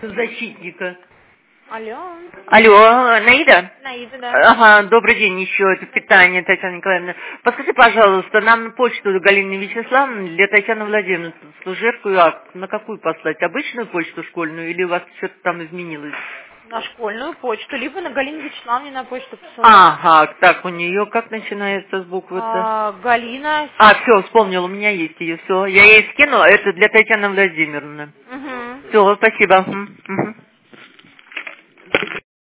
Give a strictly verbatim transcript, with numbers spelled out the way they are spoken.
защитника. Алло. Алло, Наида? Наида, да. Ага, добрый день еще, это питание, Татьяна Николаевна. Подскажите, пожалуйста, нам на почту Галины Вячеславовны для Татьяны Владимировны служебку акт на какую послать? Обычную почту школьную или у вас что-то там изменилось? На школьную почту, либо на Галину Вячеславовне на почту посылать. Ага, так, у нее как начинается с буквы-то? А, Галина. А, все, вспомнил, у меня есть ее, все. Я ей скину, это для Татьяны Владимировны. Угу. Все, спасибо. Мгм, мгм.